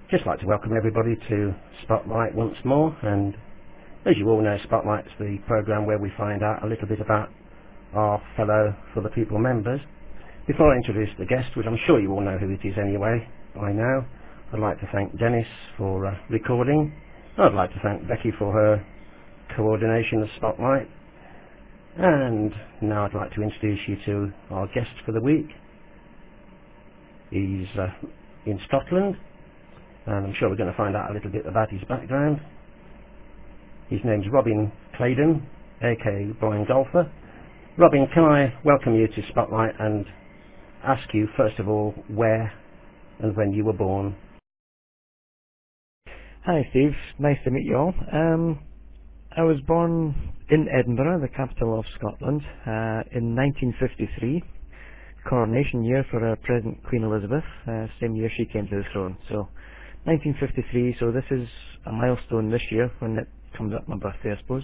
Just like to welcome everybody to Spotlight once more, and as you all know, Spotlight's the programme where we find out a little bit about our fellow For the People members. Before I introduce the guest, which I'm sure you all know who it is anyway by now, I'd like to thank Dennis for recording. I'd like to thank Becky for her coordination of Spotlight, and now I'd like to introduce you to our guest for the week. He's in Scotland, and I'm sure we're going to find out a little bit about his background. His name's Robin Claydon, aka Brian Golfer. Robin, can I welcome you to Spotlight and ask you, first of all, where and when you were born? Hi Steve, nice to meet you all. I was born in Edinburgh, the capital of Scotland, in 1953, coronation year for our present Queen Elizabeth, same year she came to the throne. So 1953, so this is a milestone this year when it comes up my birthday, I suppose.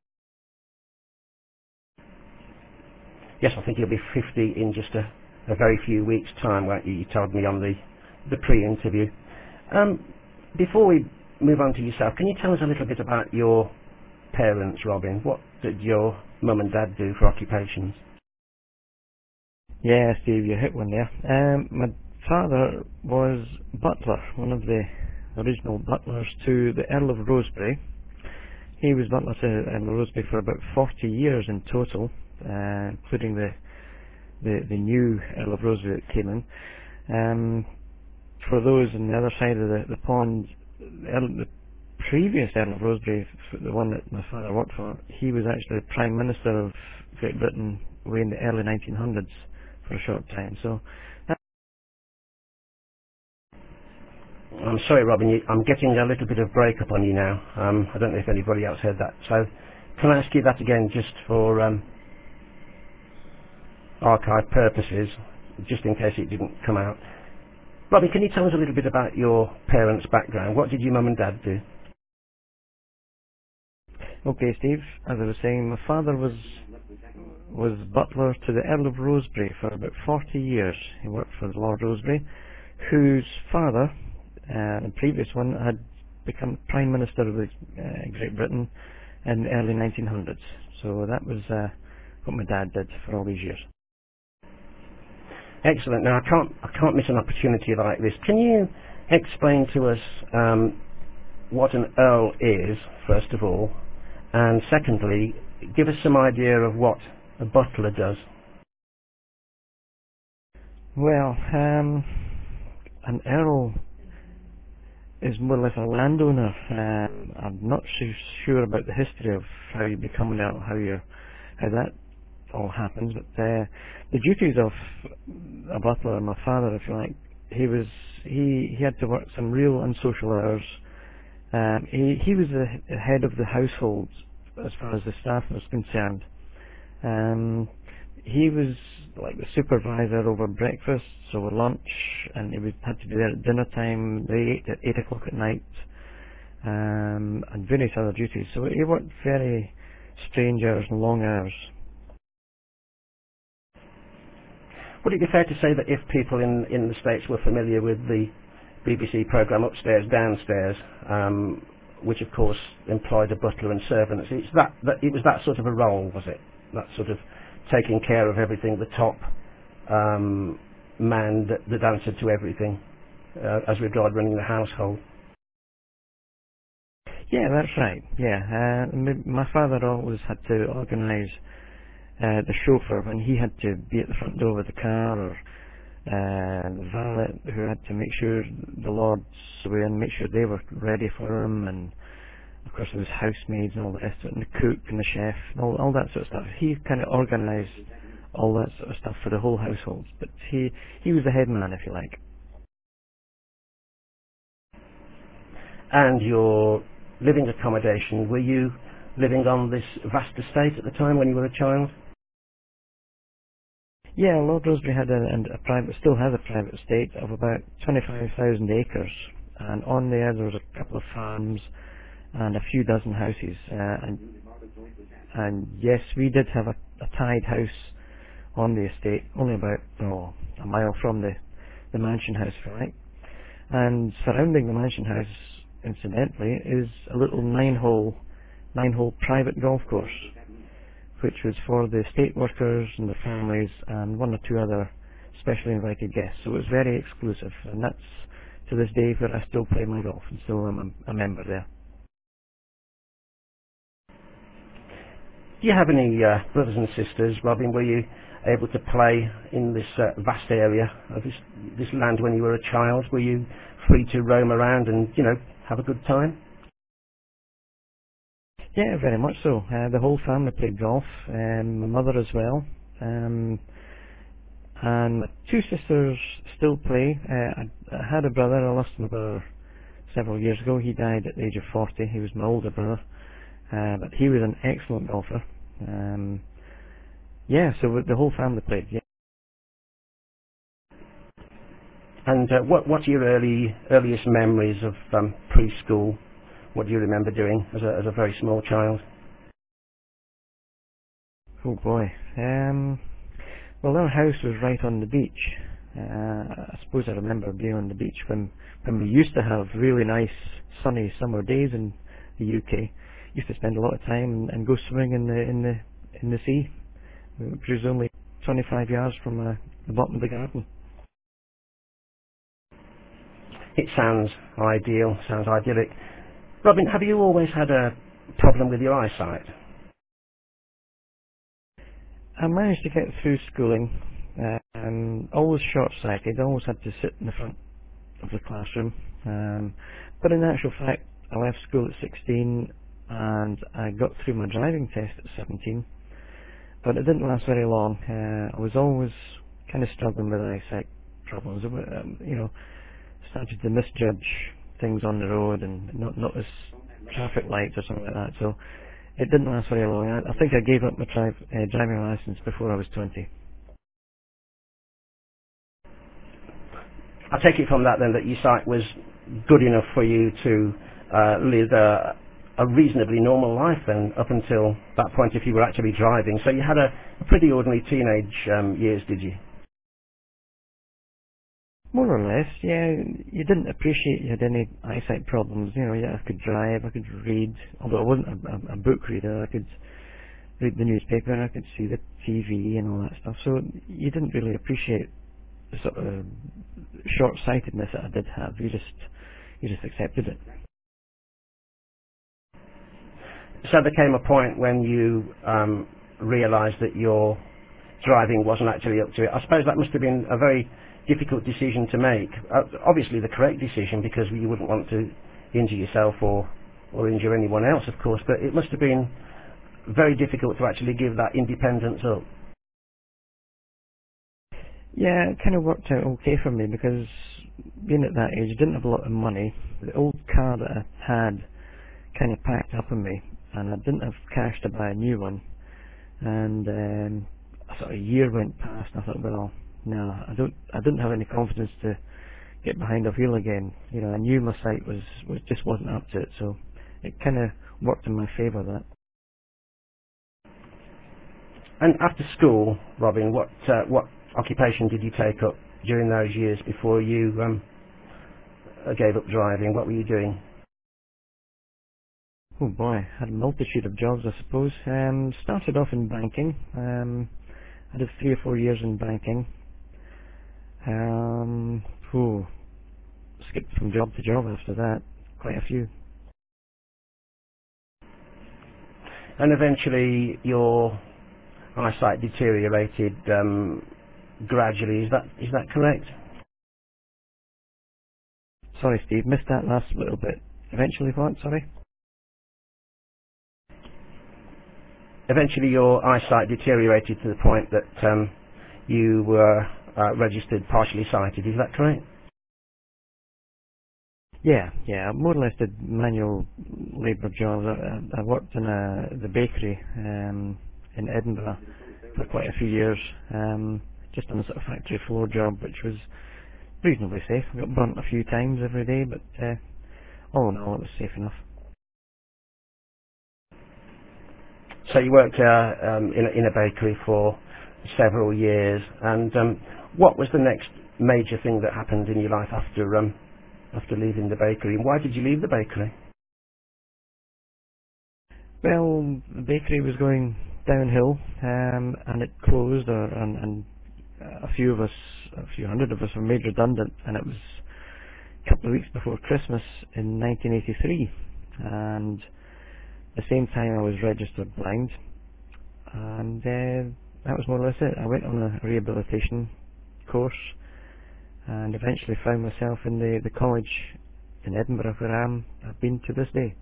Yes, I think you'll be 50 in just a very few weeks' time, won't you? You told me on the pre-interview. Before we move on to yourself, can you tell us a little bit about your parents, Robin? What did your mum and dad do for occupations? Yeah, Steve, you hit one there. My father was butler, one of the original butlers to the Earl of Rosebery. He was butler to Earl of Rosebery for about 40 years in total, including the new Earl of Rosebery that came in. For those on the other side of the pond, the previous Earl of Rosebery, the one that my father worked for, he was actually Prime Minister of Great Britain way in the early 1900s for a short time. So I'm sorry, Robin, I'm getting a little bit of break-up on you now. I don't know if anybody else heard that. So can I ask you that again just for archive purposes, just in case it didn't come out? Robin, can you tell us a little bit about your parents' background? What did your mum and dad do? okay, Steve, as I was saying, my father was butler to the Earl of Rosebery for about 40 years. He worked for Lord Rosebery, whose father, the previous one, had become Prime Minister of Great Britain in the early 1900s. So that was what my dad did for all these years. Excellent. Now, I can't miss an opportunity like this. Can you explain to us what an earl is, first of all, and secondly, give us some idea of what a butler does? Well, an earl is more or less a landowner. I'm not so sure about the history of how you become an earl, how that all happens, but the duties of a butler, my father, if you like, he had to work some real unsocial hours. He was the head of the household as far as the staff was concerned. He was like the supervisor over breakfast, over lunch, and had to be there at dinner time. They ate at 8 o'clock at night, and various other duties. So he worked very strange hours and long hours. Would it be fair to say that if people in the States were familiar with the BBC programme Upstairs, Downstairs, which of course employed a butler and servants, it was that sort of a role, was it? That sort of taking care of everything, the top man that answered to everything as regard running the household? Yeah, that's right. Yeah, my father always had to organise the chauffeur when he had to be at the front door of the car, or the valet who had to make sure the lords were in, make sure they were ready for him, and of course there was housemaids and all the rest of it, and the cook and the chef and all that sort of stuff. He kind of organised all that sort of stuff for the whole household, but he was the head man, if you like. And your living accommodation, were you living on this vast estate at the time when you were a child? Yeah, Lord Rosebery had still has a private estate of about 25,000 acres, and on there was a couple of farms and a few dozen houses. And yes, we did have a tied house on the estate, only about a mile from the mansion house, if you like. And surrounding the mansion house, incidentally, is a little nine-hole private golf course, which was for the state workers and their families and one or two other specially invited guests. So it was very exclusive, and that's to this day where I still play my golf and still am a member there. Do you have any brothers and sisters, Robin? Were you able to play in this vast area of this land when you were a child? Were you free to roam around and, have a good time? Yeah, very much so. The whole family played golf, my mother as well. And my two sisters still play. I had a brother, I lost my brother several years ago. He died at the age of 40. He was my older brother. But he was an excellent golfer. So the whole family played, yeah. And what are your earliest memories of preschool? What do you remember doing as a very small child? Oh boy. Well, our house was right on the beach. I suppose I remember being on the beach when we used to have really nice sunny summer days in the UK. Used to spend a lot of time and go swimming in the sea, which was only 25 yards from the bottom of the garden. It sounds ideal, sounds idyllic. Robin, have you always had a problem with your eyesight? I managed to get through schooling, always short-sighted, always had to sit in the front of the classroom. But in actual fact, I left school at 16 and I got through my driving test at 17. But it didn't last very long. I was always kind of struggling with eyesight problems. Started to misjudge things on the road and not notice traffic lights or something like that. So it didn't last very long. I think I gave up my driving license before I was 20. I take it from that then that your sight was good enough for you to live a reasonably normal life then, up until that point if you were actually driving. So you had a pretty ordinary teenage years, did you? More or less, yeah. You didn't appreciate you had any eyesight problems. Yeah, I could drive, I could read, although I wasn't a book reader. I could read the newspaper and I could see the TV and all that stuff. So you didn't really appreciate the sort of short-sightedness that I did have. You just accepted it. So there came a point when you realised that your driving wasn't actually up to it. I suppose that must have been a very difficult decision to make. Obviously the correct decision, because you wouldn't want to injure yourself or injure anyone else, of course, but it must have been very difficult to actually give that independence up. Yeah, it kind of worked out okay for me because being at that age, I didn't have a lot of money. The old car that I had kind of packed up on me, and I didn't have cash to buy a new one. And a year went past, and I thought, well, no, I didn't have any confidence to get behind a wheel again. I knew my sight just wasn't up to it, so it kind of worked in my favour, that. And after school, Robin, what occupation did you take up during those years before you gave up driving? What were you doing? Oh boy, I had a multitude of jobs, I suppose. Started off in banking. I did 3 or 4 years in banking. Skipped from job to job after that, quite a few. And eventually your eyesight deteriorated gradually. Is that correct? Sorry, Steve, missed that last little bit. Eventually what? Sorry? Eventually your eyesight deteriorated to the point that you were registered partially sighted. Is that correct? Yeah. More or less did manual labour jobs. I worked in the bakery in Edinburgh for quite a few years, just on a sort of factory floor job, which was reasonably safe. I got burnt a few times every day, but all in all, it was safe enough. So you worked in a bakery for several years, and what was the next major thing that happened in your life after after leaving the bakery. And why did you leave the bakery? Well, the bakery was going downhill, and it closed, and a few hundred of us were made redundant, and it was a couple of weeks before Christmas in 1983, and at the same time I was registered blind, and that was more or less it. I went on a rehabilitation course, and eventually found myself in the college in Edinburgh, where I've been to this day.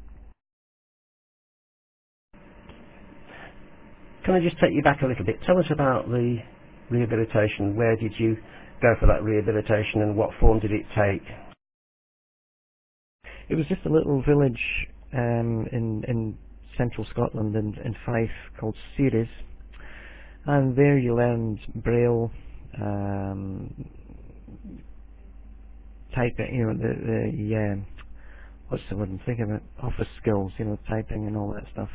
Can I just take you back a little bit? Tell us about the rehabilitation. Where did you go for that rehabilitation, and what form did it take? It was just a little village in central Scotland, in Fife, called Ceres, and there you learned Braille, typing, the what's the word I'm thinking about? Office skills, typing and all that stuff.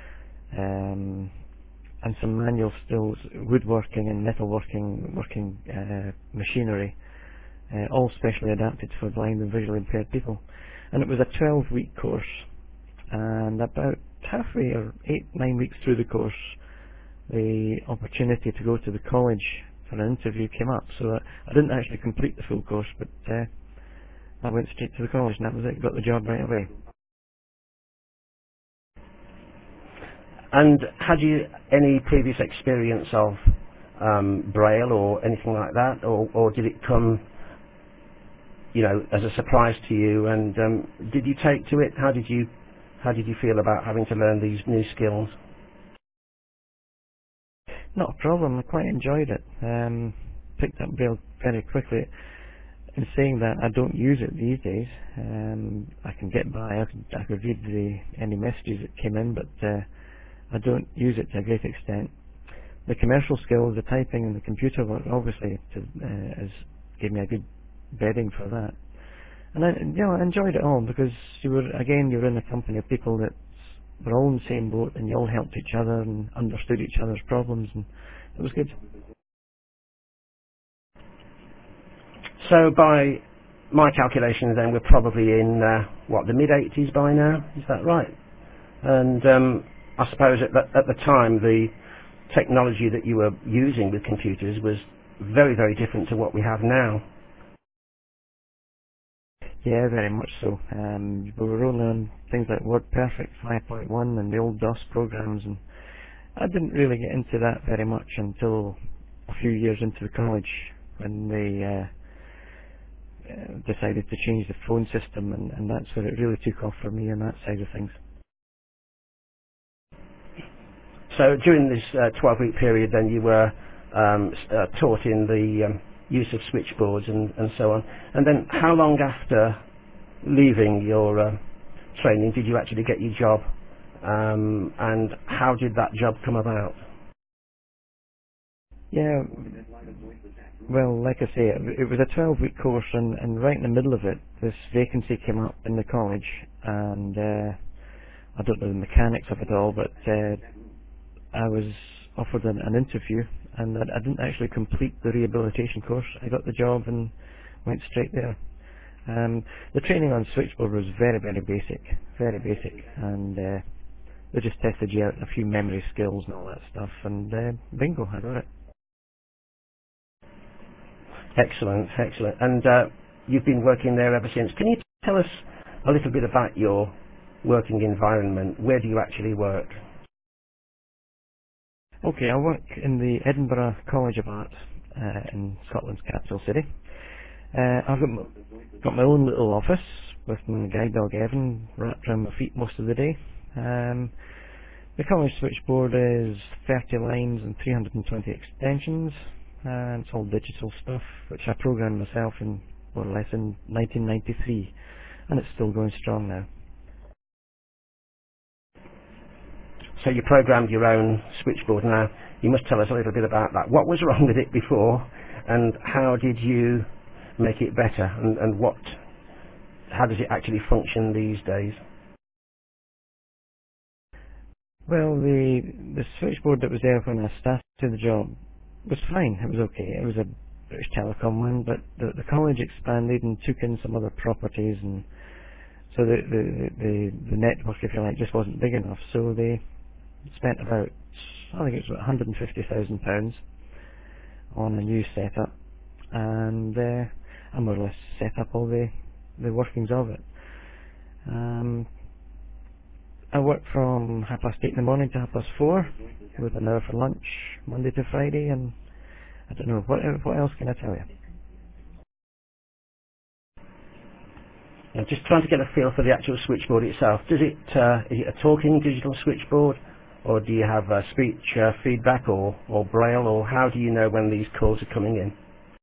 And some manual skills, woodworking and metalworking, working machinery, all specially adapted for blind and visually impaired people. And it was a 12-week course, and about halfway or 8-9 weeks through the course, the opportunity to go to the college for an interview came up. So I didn't actually complete the full course, but I went straight to the college, and that was it. Got the job right away. And had you any previous experience of Braille or anything like that, or did it come, as a surprise to you? And did you take to it? How did you feel about having to learn these new skills? Not a problem. I quite enjoyed it. Picked up Braille very quickly. In saying that, I don't use it these days. I can get by. I could read any messages that came in, but I don't use it to a great extent. The commercial skills, the typing and the computer work, obviously, has gave me a good bedding for that. And I enjoyed it all, because you were in a company of people that were all in the same boat, and you all helped each other and understood each other's problems, and it was good. So by my calculations then, we're probably in, the mid-80s by now, is that right? And I suppose at the time, the technology that you were using with computers was very, very different to what we have now. Yeah, very much so. We were rolling on things like WordPerfect 5.1 and the old DOS programs, and I didn't really get into that very much until a few years into the college, when they decided to change the phone system, and that's where it really took off for me on that side of things. So during this 12-week period, then you were taught in the use of switchboards and so on. And then how long after leaving your training did you actually get your job? And how did that job come about? Yeah, well, like I say, it was a 12-week course, and right in the middle of it, this vacancy came up in the college, and I don't know the mechanics of it all, but I was offered an interview, and I didn't actually complete the rehabilitation course. I got the job and went straight there. The training on switchboard was very, very basic, and they just tested you out a few memory skills and all that stuff, and bingo, I got it. Excellent. And you've been working there ever since. Can you tell us a little bit about your working environment? Where do you actually work? Okay, I work in the Edinburgh College of Art in Scotland's capital city. I've got my own little office with my guide dog Evan wrapped around my feet most of the day. The college switchboard is 30 lines and 320 extensions, and it's all digital stuff, which I programmed myself in more or less in 1993, and it's still going strong now. So you programmed your own switchboard. Now, you must tell us a little bit about that. What was wrong with it before, and how did you make it better, and how does it actually function these days? Well, the switchboard that was there when I started the job was fine. It was okay. It was a British Telecom one, but the college expanded and took in some other properties, and so the network, if you like, just wasn't big enough. So they spent about, I think it was about £150,000 on a new setup, and I more or less set up all the workings of it. I work from 8:30 in the morning to 4:30, with an hour for lunch, Monday to Friday, and I don't know, what else can I tell you? I'm just trying to get a feel for the actual switchboard itself. Is it a talking digital switchboard, or do you have speech feedback or braille, or how do you know when these calls are coming in?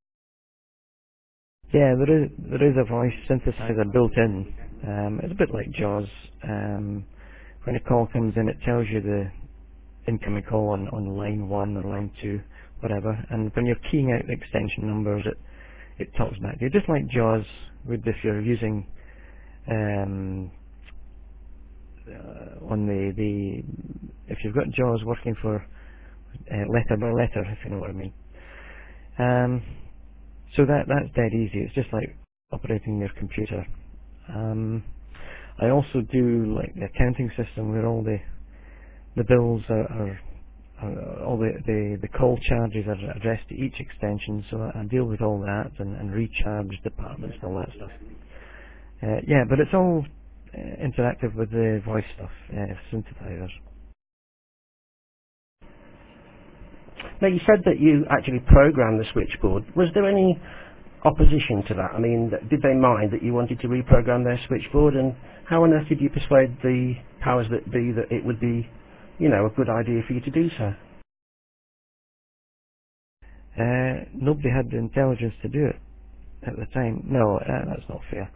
Yeah, there is a voice synthesizer built in. It's a bit like JAWS. When a call comes in, it tells you the incoming call on line 1 or line 2, whatever, and when you're keying out the extension numbers, it talks back to you, just like JAWS would if you're using on the if you've got JAWS working for letter by letter, if you know what I mean. So that's dead easy. It's just like operating your computer. I also do like the accounting system where all the bills are all the call charges are addressed to each extension, so I deal with all that and recharge departments and all that stuff. Yeah, but it's all interactive with the voice stuff, synthesizers. Now, you said that you actually programmed the switchboard. Was there any opposition to that? I mean, did they mind that you wanted to reprogram their switchboard, and how on earth did you persuade the powers that be that it would be, a good idea for you to do so? Nobody had the intelligence to do it at the time. No, that's not fair.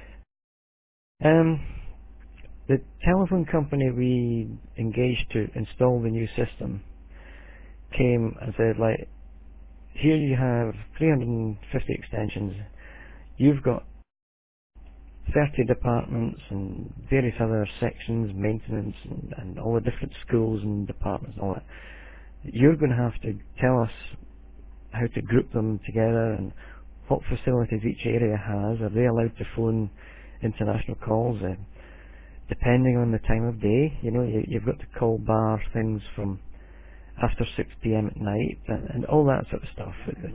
The telephone company we engaged to install the new system came and said, like, here you have 350 extensions. You've got 30 departments and various other sections, maintenance and all the different schools and departments and all that. You're going to have to tell us how to group them together and what facilities each area has. Are they allowed to phone international calls? Depending on the time of day, you've got to call bar things from after 6 p.m. at night and all that sort of stuff.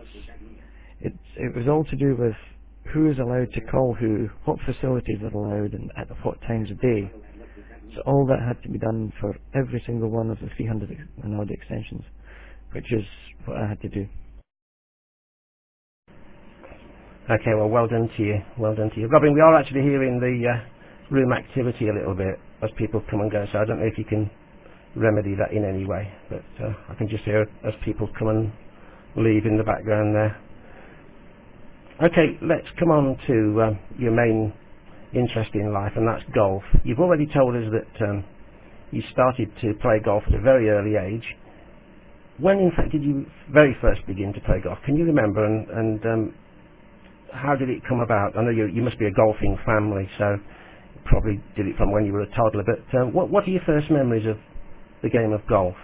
It was all to do with who is allowed to call who, what facilities are allowed, and at what times of day. So all that had to be done for every single one of the 300 and odd extensions, which is what I had to do. Okay, well done to you. Well done to you. Robin, we are actually hearing the room activity a little bit as people come and go, so I don't know if you can remedy that in any way, but I can just hear as people come and leave in the background there. Okay, let's come on to your main interest in life, and that's golf. You've already told us that you started to play golf at a very early age. When in fact did you very first begin to play golf? Can you remember, and how did it come about? I know you must be a golfing family, so you probably did it from when you were a toddler, but what are your first memories of the game of golf?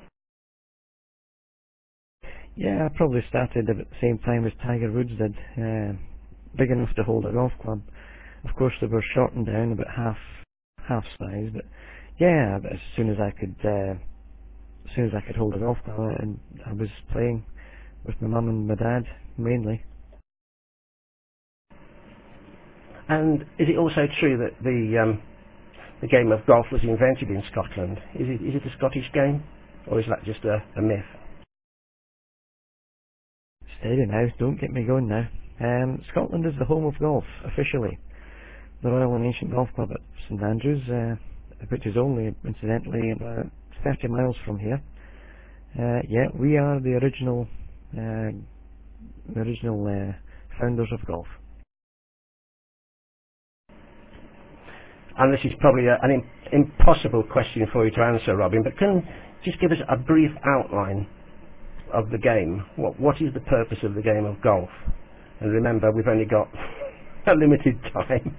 Yeah, I probably started at the same time as Tiger Woods did, big enough to hold a golf club. Of course, they were shortened down about half size, but yeah, as soon as I could hold a golf club, and I was playing with my mum and my dad mainly. And is it also true that the game of golf was invented in Scotland? Is it a Scottish game, or is that just a myth? Steady now, don't get me going now. Scotland is the home of golf, officially. The Royal and Ancient Golf Club at St Andrews, which is only, incidentally, about 30 miles from here. Yeah, we are the original founders of golf. And this is probably an impossible question for you to answer, Robin, but can you just give us a brief outline of the game? What is the purpose of the game of golf? And remember, we've only got a limited time.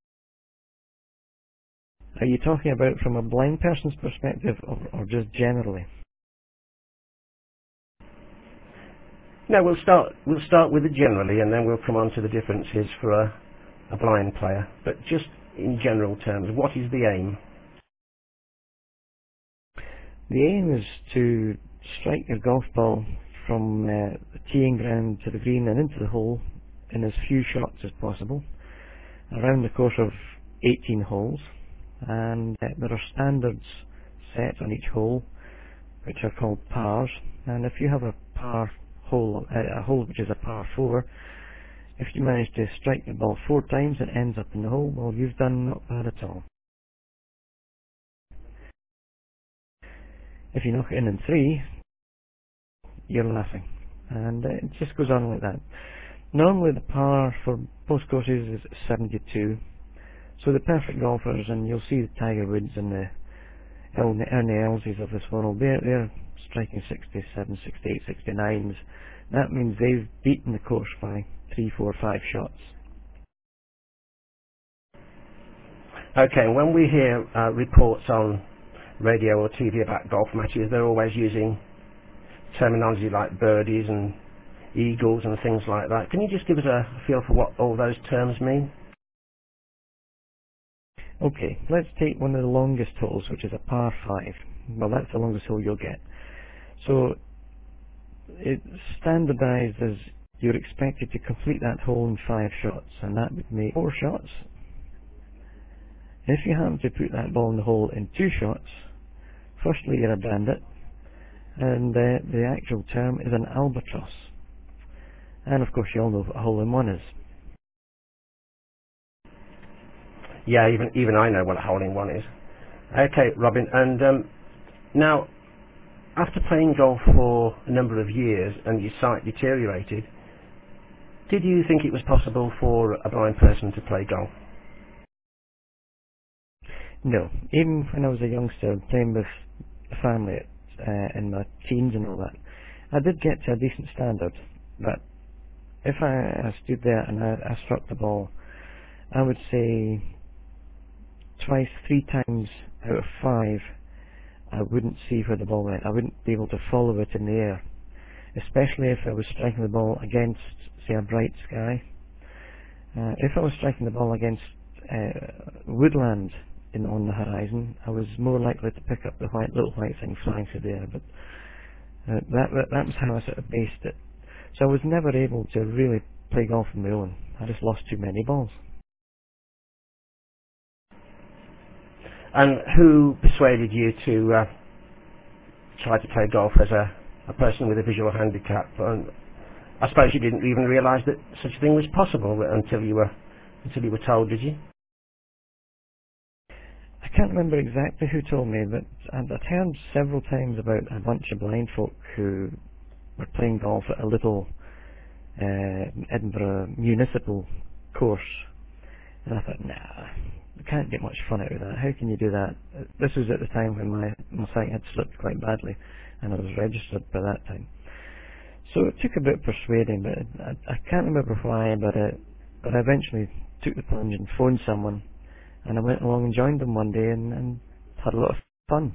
Are you talking about from a blind person's perspective, or just generally? No, we'll start with it generally, and then we'll come on to the differences for a blind player. But just in general terms, what is the aim? The aim is to strike your golf ball from the teeing ground to the green and into the hole in as few shots as possible, around the course of 18 holes, and there are standards set on each hole, which are called pars, and if you have a par hole, a hole which is a par 4, if you manage to strike the ball 4 times and ends up in the hole, well, you've done not bad at all. If you knock it in 3, you're laughing, and it just goes on like that. Normally the par for most courses is 72, so the perfect golfers, and you'll see the Tiger Woods and the Ernie Elses of this world, they're striking 67, 68, 69s. That means they've beaten the course by 3, 4, 5 shots. Okay, and when we hear reports on radio or TV about golf matches, they're always using terminology like birdies and eagles and things like that. Can you just give us a feel for what all those terms mean? Okay, let's take one of the longest holes, which is a par 5. Well, that's the longest hole you'll get. So it's standardised as you're expected to complete that hole in 5 shots, and that would make 4 shots. If you happen to put that ball in the hole in 2 shots, firstly you're a bandit, and the actual term is an albatross. And of course you all know what a hole-in-one is. Yeah, even I know what a hole-in-one is. Okay, Robin, and now, after playing golf for a number of years and your sight deteriorated, did you think it was possible for a blind person to play golf? No, even when I was a youngster playing with the family in my teens and all that, I did get to a decent standard, but if I stood there and I struck the ball, I would say twice, 3 times out of 5 I wouldn't see where the ball went. I wouldn't be able to follow it in the air, especially if I was striking the ball against, say, a bright sky. If I was striking the ball against woodland on the horizon, I was more likely to pick up the little white thing flying through the air. But that was how I sort of based it. So I was never able to really play golf on my own. I just lost too many balls. And who persuaded you to try to play golf as a person with a visual handicap? And I suppose you didn't even realise that such a thing was possible until you were told, did you? I can't remember exactly who told me, but I'd heard several times about a bunch of blind folk who were playing golf at a little Edinburgh municipal course. And I thought, nah, you can't get much fun out of that. How can you do that? This was at the time when my sight had slipped quite badly, and I was registered by that time. So it took a bit of persuading, but I can't remember why, but I eventually took the plunge and phoned someone, and I went along and joined them one day and had a lot of fun.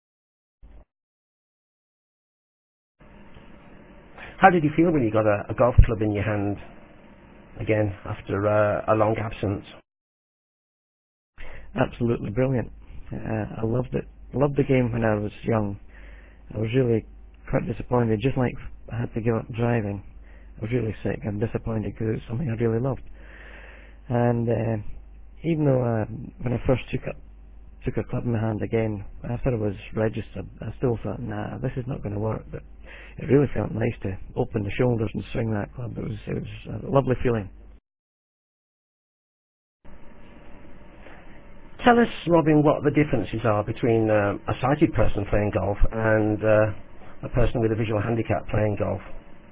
How did you feel when you got a golf club in your hand again after a long absence? Absolutely brilliant. I loved it. Loved the game when I was young. I was really quite disappointed, just like I had to give up driving. I was really sick. I'm disappointed because it's something I really loved. And even though when I first took a club in my hand again, after I was registered, I still thought, nah, this is not going to work. But it really felt nice to open the shoulders and swing that club. It was a lovely feeling. Tell us, Robin, what the differences are between a sighted person playing golf and a person with a visual handicap playing golf.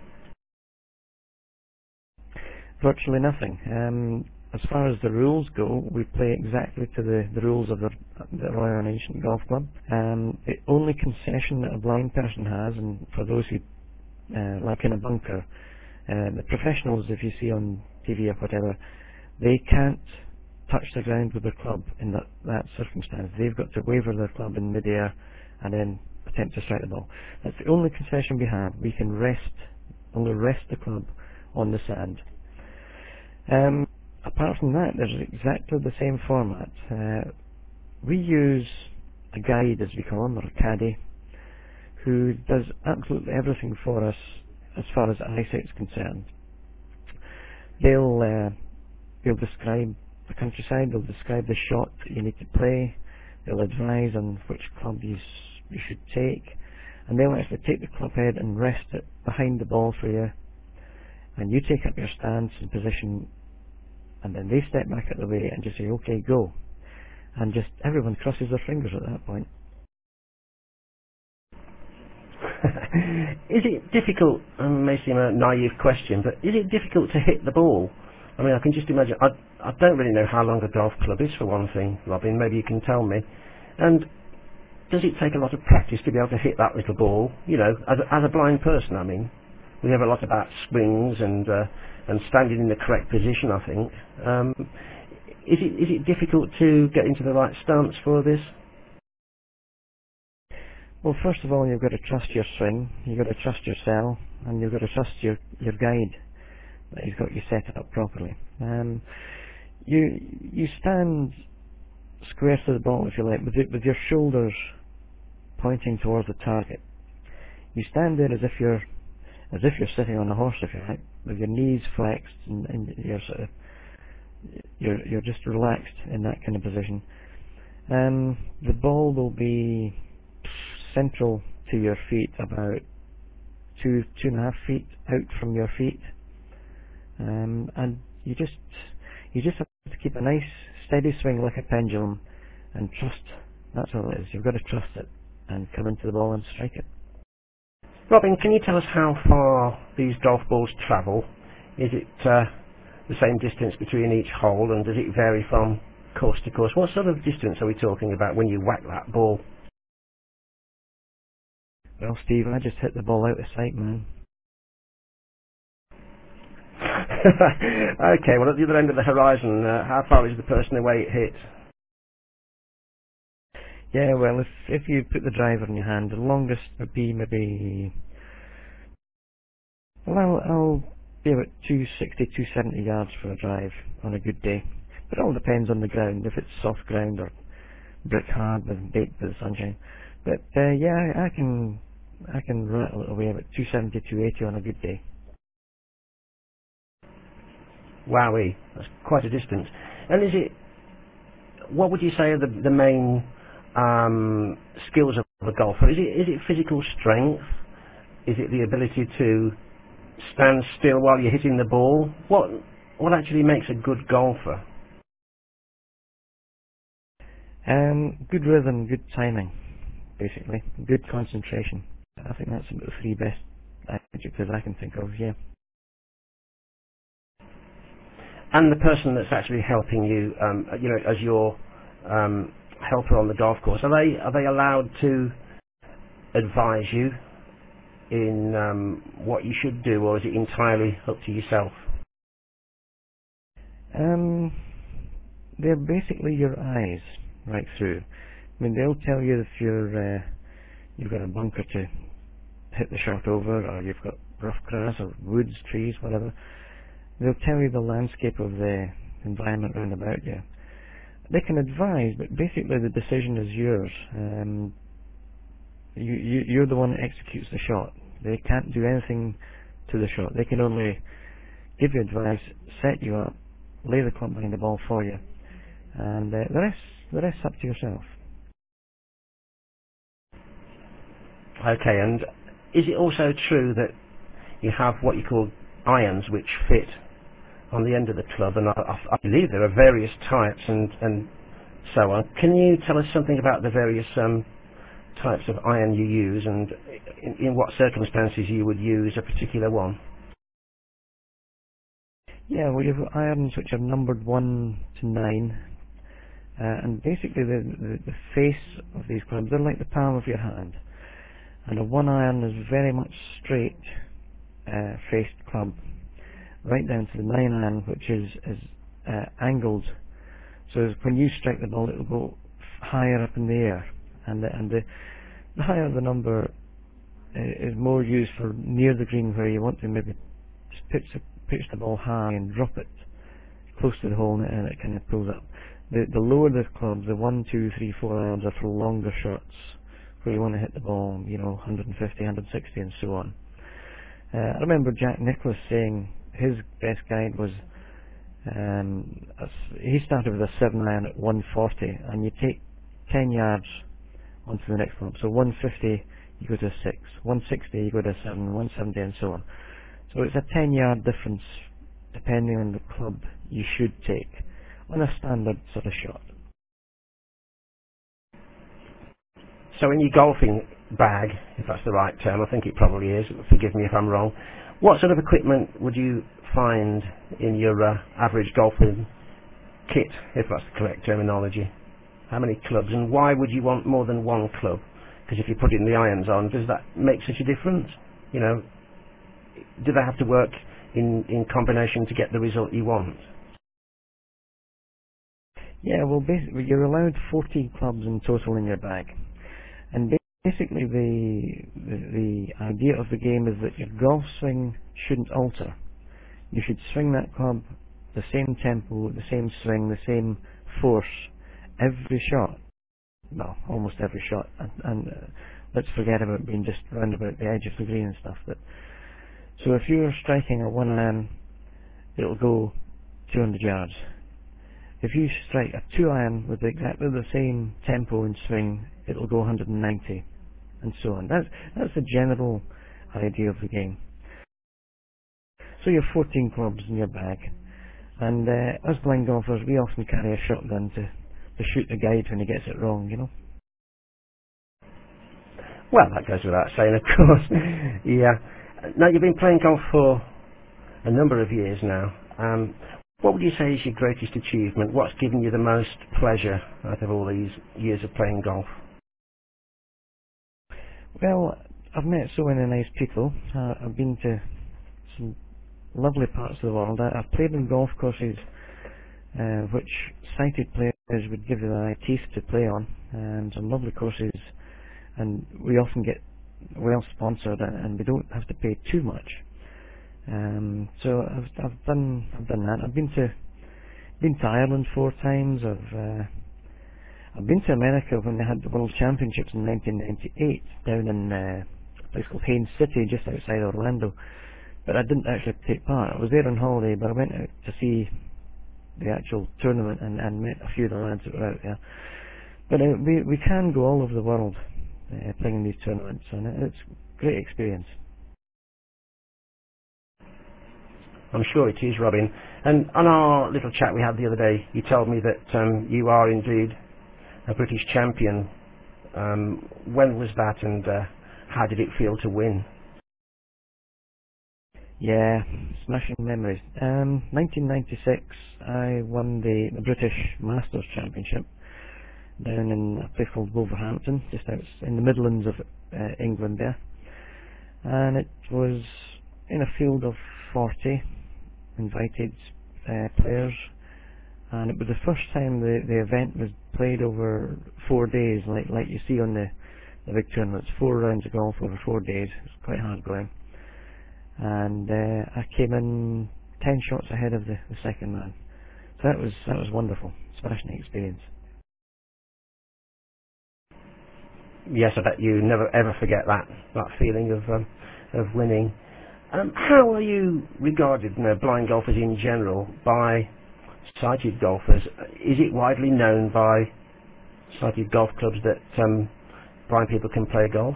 Virtually nothing. As far as the rules go, we play exactly to the rules of the Royal and Ancient Golf Club. The only concession that a blind person has, and for those who like in a bunker, the professionals, if you see on TV or whatever, they can't touch the ground with their club in that circumstance. They've got to waver their club in midair and then attempt to strike the ball. That's the only concession we have. We can rest only rest the club on the sand. Apart from that, there's exactly the same format. We use a guide, as we call him, or a caddy, who does absolutely everything for us as far as eyesight's concerned. They'll describe the countryside, they'll describe the shot that you need to play, they'll advise on which club you should take, and they'll actually take the club head and rest it behind the ball for you, and you take up your stance and position, and then they step back out of the way and just say, okay, go. And just everyone crosses their fingers at that point. Is it difficult, and may seem a naive question, but is it difficult to hit the ball? I mean, I can just imagine, I don't really know how long a golf club is for one thing, Robin, maybe you can tell me. And does it take a lot of practice to be able to hit that little ball? You know, as a blind person, I mean. We have a lot about swings and standing in the correct position, I think. Is it difficult to get into the right stance for this? Well, first of all, you've got to trust your swing, you've got to trust yourself, and you've got to trust your guide, that he's got you set up properly. You stand square to the ball, if you like, with your shoulders pointing towards the target. You stand there as if you're sitting on a horse, if you like, with your knees flexed and you're just relaxed in that kind of position. The ball will be central to your feet, about 2.5 feet out from your feet, and you just have to keep a nice steady swing like a pendulum and trust. That's all it is. You've got to trust it and come into the ball and strike it. Robin, can you tell us how far these golf balls travel? Is it the same distance between each hole, and does it vary from course to course? What sort of distance are we talking about when you whack that ball? Well, Steve, I just hit the ball out of sight, man. Okay, well, at the other end of the horizon, how far is the person away it hit? Yeah, well, if you put the driver in your hand, the longest would be maybe... Well, I'll be about 260, 270 yards for a drive on a good day. But it all depends on the ground, if it's soft ground or brick hard with baked with the sunshine. But yeah, I can rattle it away about 270, 280 on a good day. Wowee, that's quite a distance. And what would you say are the main skills of a golfer? Is it physical strength? Is it the ability to stand still while you're hitting the ball? What actually makes a good golfer? Good rhythm, good timing, basically. Good concentration. I think that's about the three best adjectives I can think of, yeah. And the person that's actually helping you, as your helper on the golf course, are they allowed to advise you in what you should do, or is it entirely up to yourself? They're basically your eyes right through. I mean, they'll tell you if you've got a bunker to hit the shot over, or you've got rough grass or woods, trees, whatever. They'll tell you the landscape of the environment round about you. They can advise, but basically the decision is yours. You're the one that executes the shot. They can't do anything to the shot. They can only give you advice, set you up, lay the club behind the ball for you, and the rest's up to yourself. Okay, and is it also true that you have what you call irons which fit on the end of the club, and I believe there are various types and so on. Can you tell us something about the various types of iron you use, and in what circumstances you would use a particular one? Yeah, well, you've got irons which are numbered 1 to 9, and basically the face of these clubs, they're like the palm of your hand, and a 1 iron is very much straight faced club, right down to the 9 iron, which is angled, so when you strike the ball, it'll go higher up in the air, and the higher the number is more used for near the green, where you want to maybe just pitch the ball high and drop it close to the hole, and it kind of pulls up. The lower the clubs, the 1, 2, 3, 4 irons, are for longer shots, where you want to hit the ball, 150, 160, and so on. I remember Jack Nicklaus saying his best guide was, he started with a 7 iron at 140, and you take 10 yards onto the next club. So 150, you go to a 6, 160, you go to a 7, 170, and so on. So it's a 10-yard difference depending on the club you should take on a standard sort of shot. So in your golfing bag, if that's the right term, I think it probably is, forgive me if I'm wrong, what sort of equipment would you find in your average golfing kit, if that's the correct terminology? How many clubs, and why would you want more than one club? Because if you're putting the irons on, does that make such a difference? Do they have to work in combination to get the result you want? Yeah, well, basically you're allowed 14 clubs in total in your bag, and basically the idea of the game is that your golf swing shouldn't alter. You should swing that club the same tempo, the same swing, the same force every shot. Well, almost every shot, and let's forget about being just round about the edge of the green and stuff. So if you're striking a 1 iron, it'll go 200 yards. If you strike a 2 iron with exactly the same tempo and swing, it'll go 190, and so on. That's the general idea of the game. So you have 14 clubs in your bag, and as blind golfers, we often carry a shotgun to shoot the guide when he gets it wrong, Well, that goes without saying, of course. Yeah. Now, you've been playing golf for a number of years now. What would you say is your greatest achievement? What's given you the most pleasure out of all these years of playing golf? Well, I've met so many nice people. I've been to some lovely parts of the world. I've played in golf courses which sighted players would give you their eye teeth to play on, and some lovely courses, and we often get well sponsored, and we don't have to pay too much. So I've done that. I've been to Ireland 4 times. I've been to America when they had the World Championships in 1998 down in a place called Haines City, just outside Orlando. But I didn't actually take part. I was there on holiday, but I went out to see the actual tournament and met a few of the lads that were out there. But we can go all over the world playing in these tournaments, and it's a great experience. I'm sure it is, Robin. And on our little chat we had the other day, you told me that you are indeed a British champion. When was that, and how did it feel to win? Yeah, smashing memories. 1996, I won the British Masters Championship down in a place called Wolverhampton, just out in the Midlands of England there. And it was in a field of 40 invited players, and it was the first time the event was played over 4 days, like you see on the big tournaments. 4 rounds of golf over 4 days. It was quite hard going. And I came in 10 shots ahead of the second man. So that was wonderful. Smashing experience. Yes, I bet you never ever forget that feeling of winning. How are you regarded, blind golfers in general, by sighted golfers? Is it widely known by sighted golf clubs that blind people can play golf?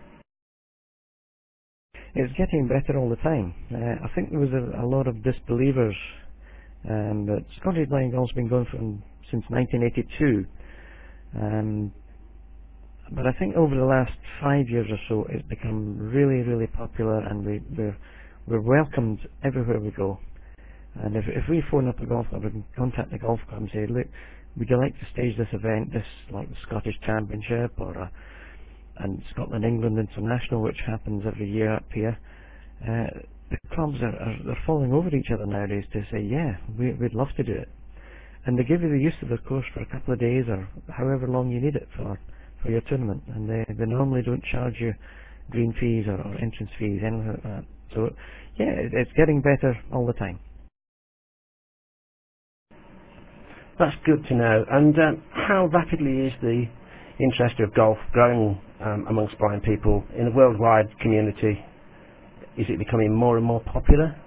It's getting better all the time. I think there was a lot of disbelievers, but Scottish Blind Golf's been going since 1982. But I think over the last 5 years or so, it's become really, really popular, and we're welcomed everywhere we go. And if we phone up a golf club, we can contact the golf club and say, look, would you like to stage this event, like the Scottish Championship and Scotland England International, which happens every year up here. The clubs they're falling over each other nowadays to say, yeah, we'd love to do it. And they give you the use of the course for a couple of days or however long you need it for your tournament. And they normally don't charge you green fees or entrance fees, anything like that. So yeah, it's getting better all the time. That's good to know. And how rapidly is the interest of golf growing amongst blind people in the worldwide community? Is it becoming more and more popular?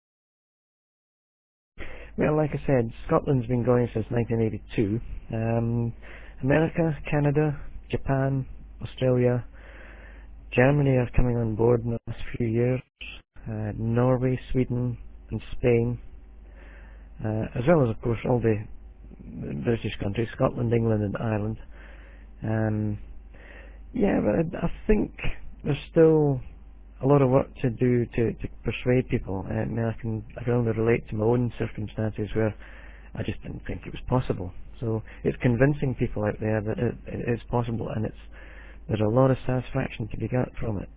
Well, like I said, Scotland's been going since 1982. America, Canada, Japan, Australia, Germany are coming on board in the last few years. Norway, Sweden, and Spain, as well as, of course, all the British countries, Scotland, England, and Ireland. Yeah, but I think there's still a lot of work to do to persuade people. I mean, I can only relate to my own circumstances where I just didn't think it was possible. So it's convincing people out there that it is possible, and there's a lot of satisfaction to be got from it.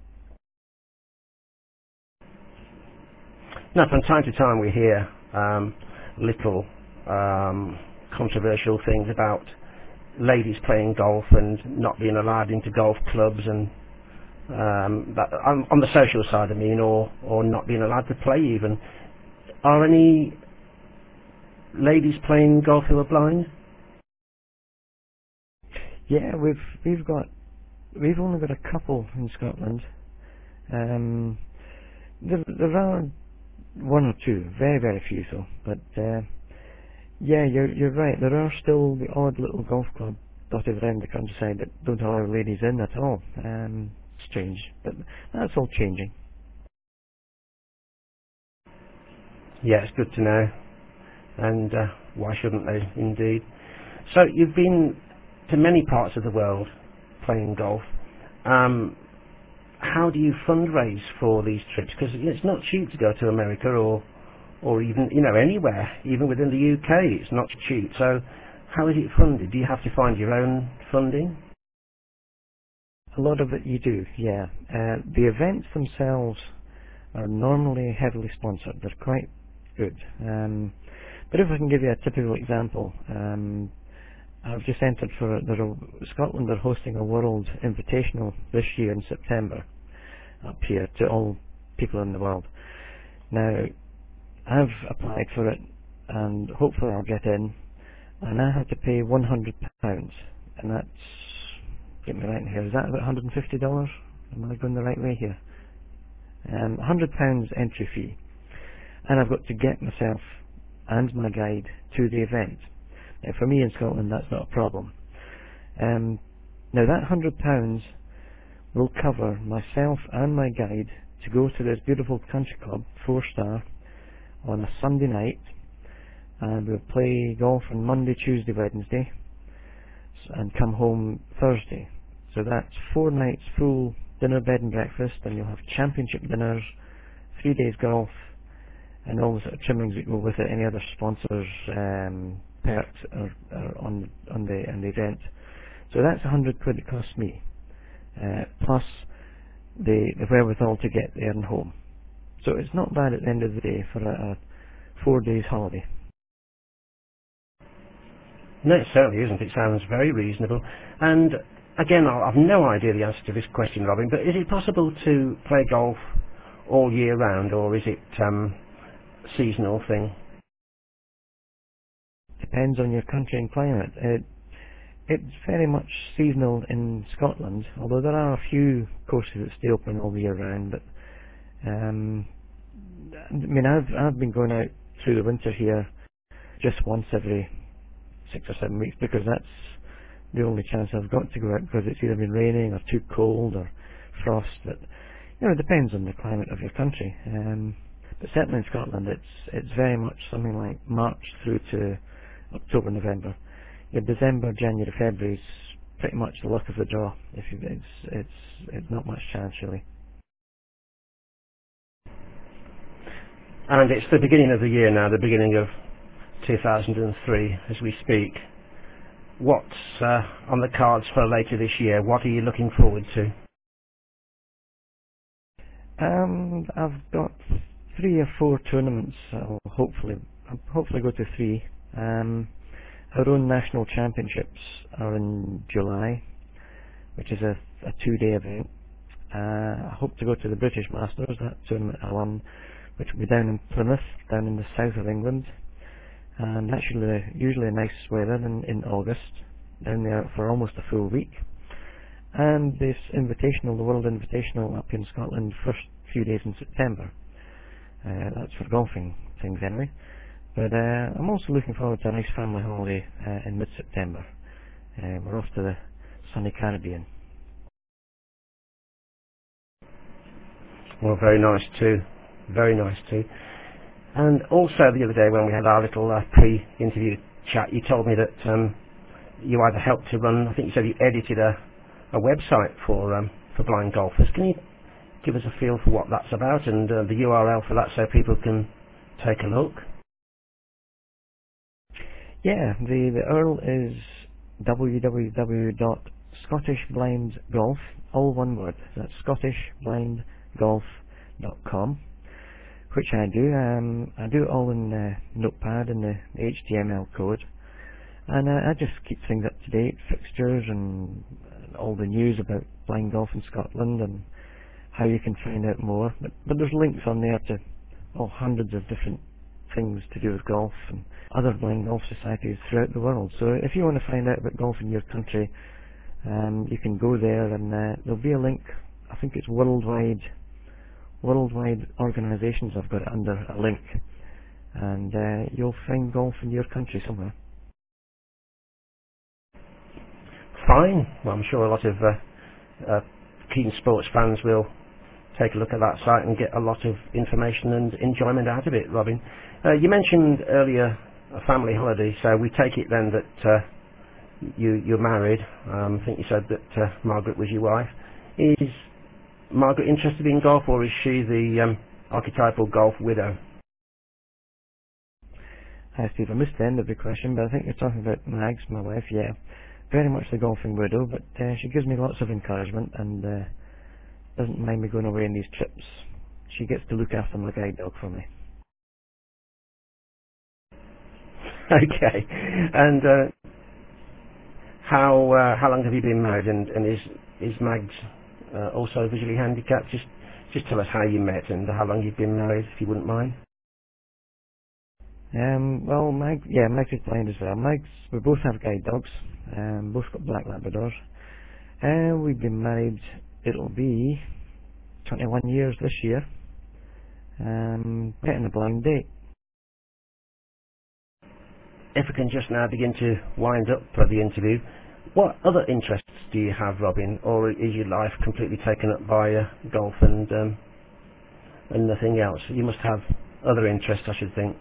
Now, from time to time we hear little controversial things about ladies playing golf and not being allowed into golf clubs, and that, on the social side, I mean, or not being allowed to play even. Are any ladies playing golf who are blind? Yeah, we've only got a couple in Scotland. There are one or two, very, very few though. But yeah, you're right. There are still the odd little golf club dotted around the countryside that don't allow ladies in at all. Strange, but that's all changing. Yeah, it's good to know. And why shouldn't they, indeed? So you've been to many parts of the world playing golf. How do you fundraise for these trips? Because it's not cheap to go to America or even, anywhere, even within the UK, it's not cheap. So how is it funded? Do you have to find your own funding? A lot of it you do, yeah. The events themselves are normally heavily sponsored. They're quite good. But if I can give you a typical example, I've just entered for Scotland are hosting a World Invitational this year in September up here to all people in the world. Now, I've applied for it and hopefully I'll get in, and I have to pay £100, and that's, get me right in here, is that about $150? Am I going the right way here? £100 entry fee, and I've got to get myself and my guide to the event. Now, for me in Scotland, that's not a problem. Now, that £100 will cover myself and my guide to go to this beautiful country club, 4-star, on a Sunday night, and we'll play golf on Monday, Tuesday, Wednesday, and come home Thursday. So that's 4 nights full dinner, bed and breakfast, and you'll have championship dinners, 3 days golf, and all the sort of trimmings that go with it, any other sponsors, perks are on the event. So that's £100 it costs me, plus the wherewithal to get there and home. So it's not bad at the end of the day for a 4 days holiday. No, it certainly isn't. It sounds very reasonable. And again, I've no idea the answer to this question, Robin, but is it possible to play golf all year round, or is it seasonal thing? Depends on your country and climate. It's very much seasonal in Scotland, although there are a few courses that stay open all year round. But I mean, I've been going out through the winter here just once every 6 or 7 weeks, because that's the only chance I've got to go out, because it's either been raining or too cold or frost. But it depends on the climate of your country. But certainly in Scotland, it's very much something like March through to October, November. Your December, January, February is pretty much the luck of the draw. It's not much chance really. And it's the beginning of the year now, the beginning of 2003 as we speak. What's on the cards for later this year? What are you looking forward to? I've got 3 or 4 tournaments. I'll hopefully go to 3. Our own national championships are in July, which is a 2-day event, I hope to go to the British Masters, that tournament I won, which will be down in Plymouth, down in the south of England. And actually, usually a nice weather in August, down there for almost a full week. And this Invitational, the World Invitational up in Scotland, first few days in September. That's for golfing things anyway. But I'm also looking forward to a nice family holiday in mid-September. We're off to the sunny Caribbean. Well, very nice too. Very nice too. And also the other day when we had our little pre-interview chat, you told me that you either helped to run, I think you said you edited a website for blind golfers. Can you give us a feel for what that's about and the URL for that so people can take a look? Yeah, the URL is www.scottishblindgolf, all one word. That's scottishblindgolf.com, which I do. I do it all in Notepad in the HTML code, and I just keep things up to date, fixtures and all the news about blind golf in Scotland and how you can find out more. But there's links on there to hundreds of different things to do with golf and other blind golf societies throughout the world. So if you want to find out about golf in your country, you can go there, and there'll be a link. I think it's worldwide organisations. I've got it under a link, and you'll find golf in your country somewhere. Fine. Well, I'm sure a lot of keen sports fans will take a look at that site and get a lot of information and enjoyment out of it, Robin. You mentioned earlier a family holiday, so we take it then that you're married. I think you said that Margaret was your wife. Is Margaret interested in golf, or is she the archetypal golf widow? Hi Steve, I missed the end of the question, but I think you're talking about Mags, my wife. Yeah, very much the golfing widow, but she gives me lots of encouragement and doesn't mind me going away on these trips. She gets to look after my guide dog for me. Okay. And how long have you been married? And is Mags also visually handicapped? Just tell us how you met and how long you've been married, if you wouldn't mind. Well, Mags is blind as well. Mags, we both have guide dogs. Both got black Labradors. We've been married. It'll be 21 years this year. Getting a blind date. If we can just now begin to wind up for the interview, what other interests do you have, Robin, or is your life completely taken up by golf and nothing else? You must have other interests, I should think.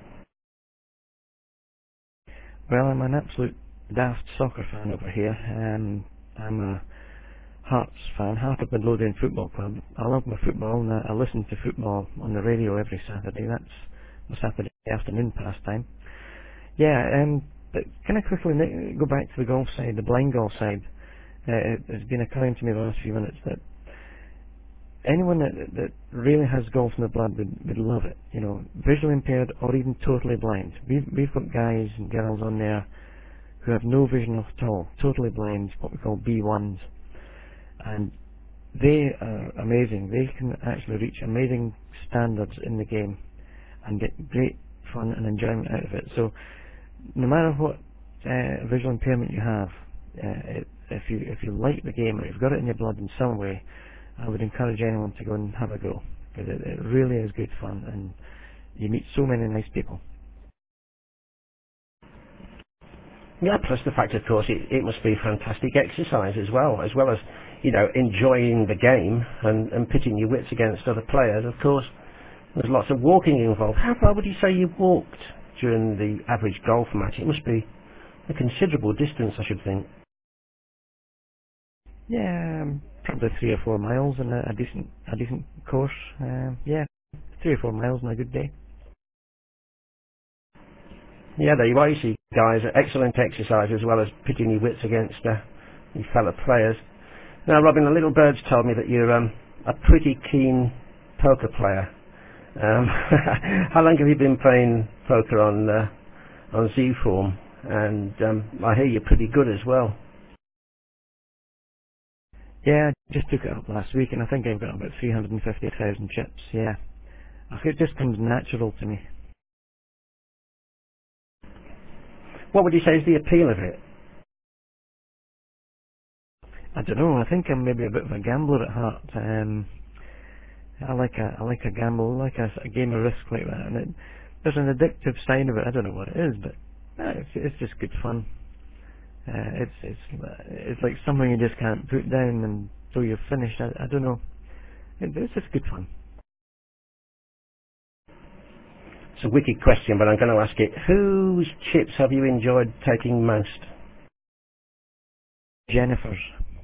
Well, I'm an absolute daft soccer fan over here. I'm a Hearts fan, Heart of Midlothian Football Club. I love my football, and I listen to football on the radio every Saturday. That's my Saturday afternoon pastime. Yeah, but can I quickly go back to the golf side, the blind golf side? It's been occurring to me the last few minutes that anyone that really has golf in the blood would love it. You know, visually impaired or even totally blind. We've got guys and girls on there who have no vision at all, totally blind, what we call B1s, and they are amazing. They can actually reach amazing standards in the game and get great fun and enjoyment out of it. So no matter what visual impairment you have, if you like the game or you've got it in your blood in some way, I would encourage anyone to go and have a go, because it really is good fun and you meet so many nice people. Yeah, plus the fact, of course, it must be fantastic exercise as well as, you know, enjoying the game and pitting your wits against other players. Of course, there's lots of walking involved. How far would you say you walked during the average golf match? It must be a considerable distance, I should think. Yeah, probably 3 or 4 miles in a decent course. Yeah, 3 or 4 miles on a good day. Yeah, there you are. You see, guys, excellent exercise as well as pitting your wits against your fellow players. Now, Robin, the little birds told me that you're a pretty keen poker player. How long have you been playing poker on Z-Form? And I hear you're pretty good as well. Yeah, I just took it up last week, and I think I've got about 350,000 chips. Yeah, it just comes natural to me. What would you say is the appeal of it? I don't know. I think I'm maybe a bit of a gambler at heart. I like a gamble, like a game of risk like that, and there's an addictive side of it. I don't know what it is, but it's just good fun. It's like something you just can't put down until you're finished. I don't know. It's just good fun. It's a wicked question, but I'm going to ask it. Whose chips have you enjoyed taking most? Jennifer's.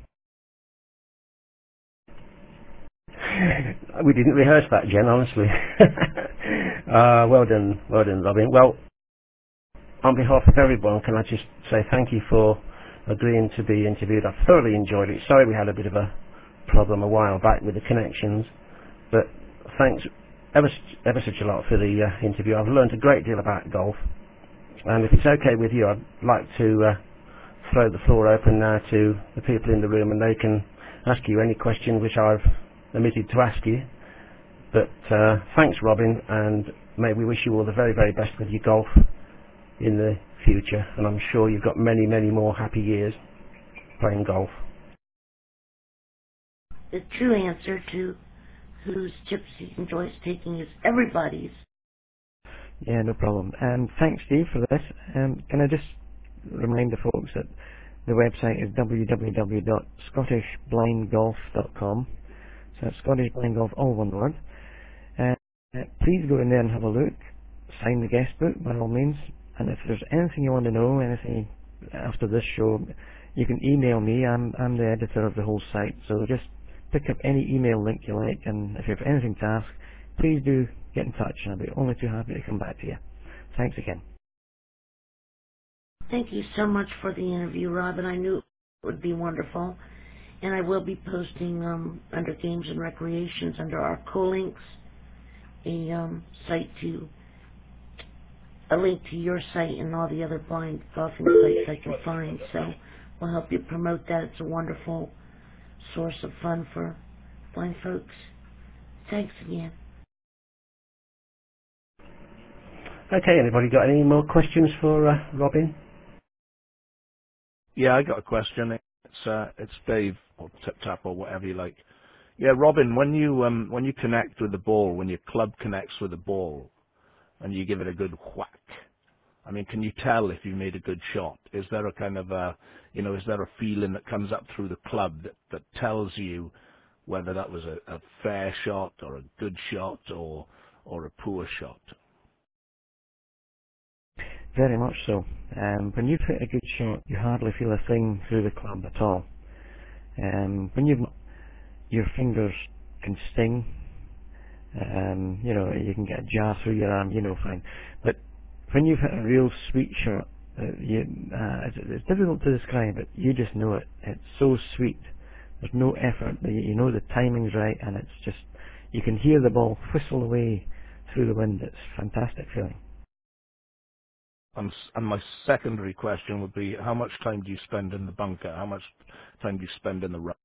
We didn't rehearse that, Jen, honestly. Well done, Robin. Well, on behalf of everyone, can I just say thank you for agreeing to be interviewed. I've thoroughly enjoyed it. Sorry we had a bit of a problem a while back with the connections, but thanks ever such a lot for the interview. I've learned a great deal about golf, and if it's okay with you, I'd like to throw the floor open now to the people in the room, and they can ask you any questions which I've omitted to ask you. But thanks, Robin, and may we wish you all the very, very best with your golf in the future, and I'm sure you've got many, many more happy years playing golf. The true answer to whose chips he enjoys taking is everybody's. Yeah, no problem. Thanks, Steve, for this. Can I just remind the folks that the website is www.scottishblindgolf.com. So that's Scottish Blind Golf, all one word. Please go in there and have a look. Sign the guest book by all means. And if there's anything you want to know, anything after this show, you can email me. I'm the editor of the whole site. So just pick up any email link you like, and if you have anything to ask, please do get in touch, and I'll be only too happy to come back to you. Thanks again. Thank you so much for the interview, Robin. I knew it would be wonderful. And I will be posting under Games and Recreations, under our co-links, a link to your site and all the other blind golfing sites I can find. So we'll help you promote that. It's a wonderful source of fun for blind folks. Thanks again. Okay, anybody got any more questions for Robin? Yeah, I got a question. It's Dave or Tip Tap or whatever you like. Yeah, Robin, when you connect with the ball, when your club connects with the ball, and you give it a good whack, I mean, can you tell if you made a good shot? Is there a kind of is there a feeling that comes up through the club that tells you whether that was a fair shot or a good shot or a poor shot? Very much so. When you've hit a good shot, you hardly feel a thing through the club at all. When your fingers can sting, you can get a jar through your arm, fine. But when you've hit a real sweet shot, it's difficult to describe it. You just know it. It's so sweet. There's no effort. You know the timing's right, and it's just, you can hear the ball whistle away through the wind. It's a fantastic feeling. And my secondary question would be, how much time do you spend in the bunker? How much time do you spend in the rough?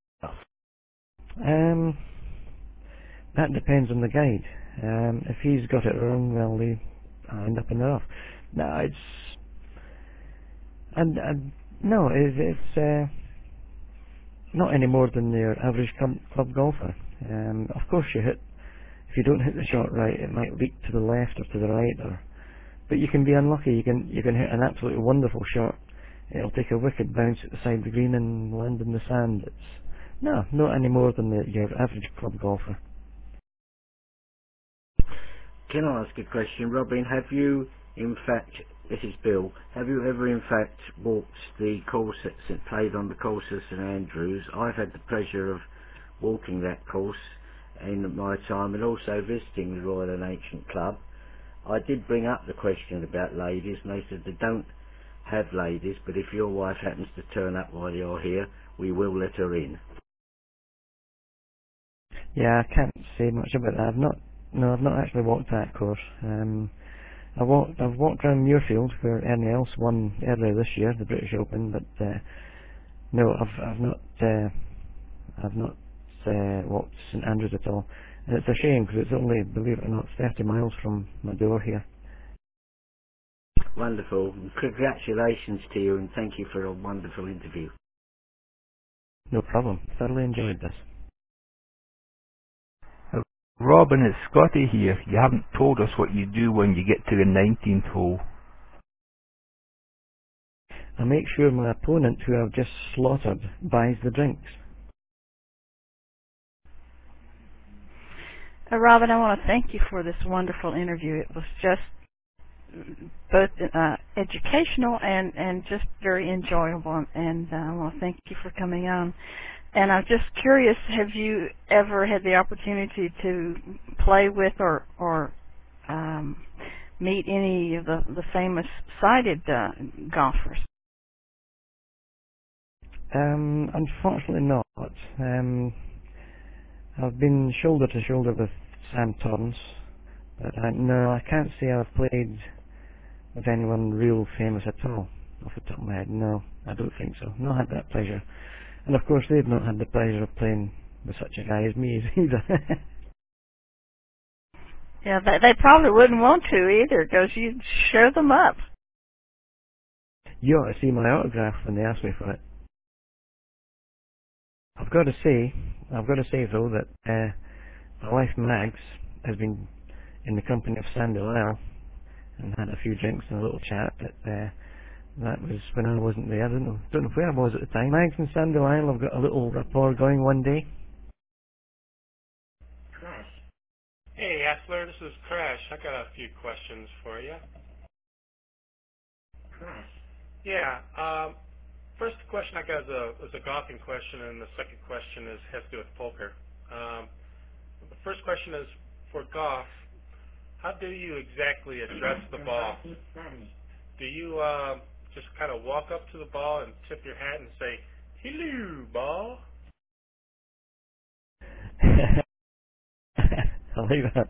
That depends on the guide. If he's got it wrong, well, I end up in the rough. No, it's not any more than your average club golfer. Of course, if you don't hit the shot right, it might leak to the left or to the right, but you can be unlucky. You can hit an absolutely wonderful shot. It'll take a wicked bounce at the side of the green and land in the sand. Not any more than your average club golfer. Can I ask a question, Robin? Have you, in fact, this is Bill, have you ever in fact walked the course and played on the course of St Andrews? I've had the pleasure of walking that course in my time and also visiting the Royal and Ancient Club. I did bring up the question about ladies, and they said they don't have ladies, but if your wife happens to turn up while you're here, we will let her in. Yeah, I can't say much about that. I've not actually walked that course. I've walked around Muirfield, where Ernie Els won earlier this year, the British Open, but no, I've not I've not walked to St Andrews at all, and it's a shame because it's only, believe it or not, 30 miles from my door here. Wonderful. Congratulations to you, and thank you for a wonderful interview. No problem. Thoroughly enjoyed this. Robin, it's Scotty here. You haven't told us what you do when you get to the 19th hole. I make sure my opponent, who I've just slaughtered, buys the drinks. Robin, I want to thank you for this wonderful interview. It was just both educational and just very enjoyable, and I want to thank you for coming on. And I'm just curious, have you ever had the opportunity to play with or meet any of the famous sighted golfers? Unfortunately not. I've been shoulder to shoulder with Sam Torrance, but no, I can't say I've played with anyone real famous at all, off the top of my head. No, I don't think so. Not had that pleasure. And of course they've not had the pleasure of playing with such a guy as me either. Yeah, they probably wouldn't want to either, because you'd show them up. You ought to see my autograph when they ask me for it. I've got to say though that my wife Mags has been in the company of Sandy Lyle and had a few drinks and a little chat, but that was when I wasn't there. I don't know where I was at the time. Mags and Sandy Lyle have got a little rapport going one day. Crash. Hey, Hassler, this is Crash. I got a few questions for you. Crash. Yeah. First question I got is a golfing question, and the second question has to do with poker. The first question is for golf. How do you exactly address the ball? Do you just kind of walk up to the ball and tip your hat and say, "Hello, ball"? I like that.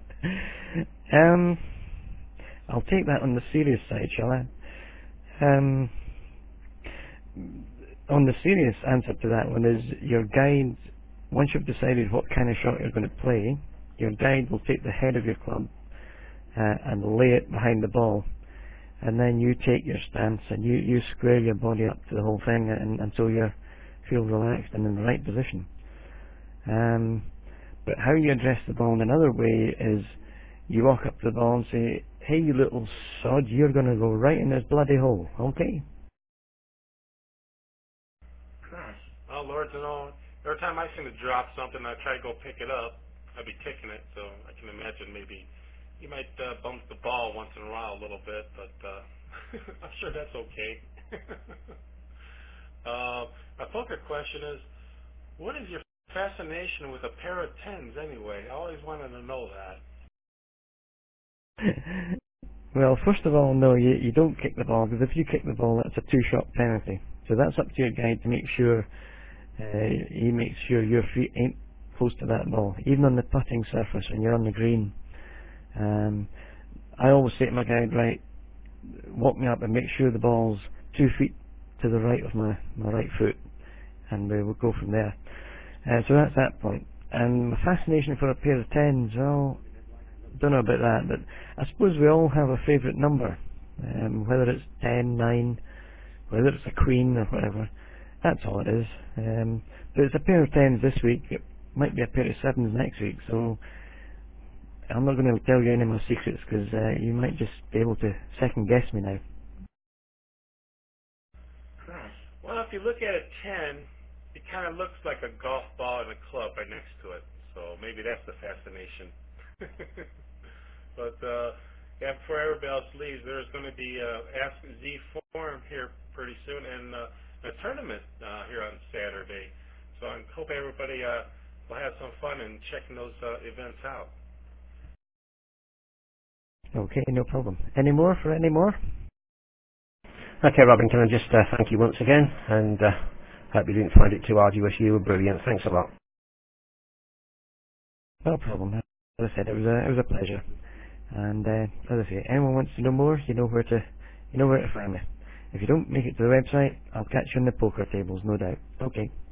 I'll take that on the serious side, shall I? On the serious answer to that one is your guide, once you've decided what kind of shot you're going to play, your guide will take the head of your club and lay it behind the ball, and then you take your stance and you square your body up to the whole thing until you feel relaxed and in the right position. But how you address the ball in another way is you walk up to the ball and say, "Hey, you little sod, you're going to go right in this bloody hole, okay?" Oh, Lord, you know, every time I seem to drop something, I try to go pick it up. I'd be kicking it, so I can imagine maybe you might bump the ball once in a while a little bit, but I'm sure that's okay. My poker question is, what is your fascination with a pair of tens anyway? I always wanted to know that. Well, first of all, no, you don't kick the ball, because if you kick the ball, that's a two-shot penalty. So that's up to your guide to make sure he makes sure your feet ain't close to that ball, even on the putting surface when you're on the green. I always say to my guide, right, walk me up and make sure the ball's 2 feet to the right of my right foot, and we'll go from there. So that's that point. And my fascination for a pair of tens, well, don't know about that, but I suppose we all have a favourite number, whether it's 10, 9, whether it's a queen or whatever. That's all it is. But it's a pair of tens this week. It might be a pair of sevens next week, so I'm not going to tell you any of my secrets, because you might just be able to second guess me now. Well, if you look at a 10, it kind of looks like a golf ball and a club right next to it. So maybe that's the fascination. But yeah, before everybody else leaves, there's going to be Ask Z Forum here pretty soon, and a tournament here on Saturday. So I hope everybody will have some fun in checking those events out. Okay, no problem. Any more for any more? Okay, Robin, can I just thank you once again, and hope you didn't find it too arduous. You were brilliant. Thanks a lot. No problem. As I said, it was a pleasure. And as I say, anyone wants to know more, you know where to find me. If you don't make it to the website, I'll catch you on the poker tables, no doubt. Okay.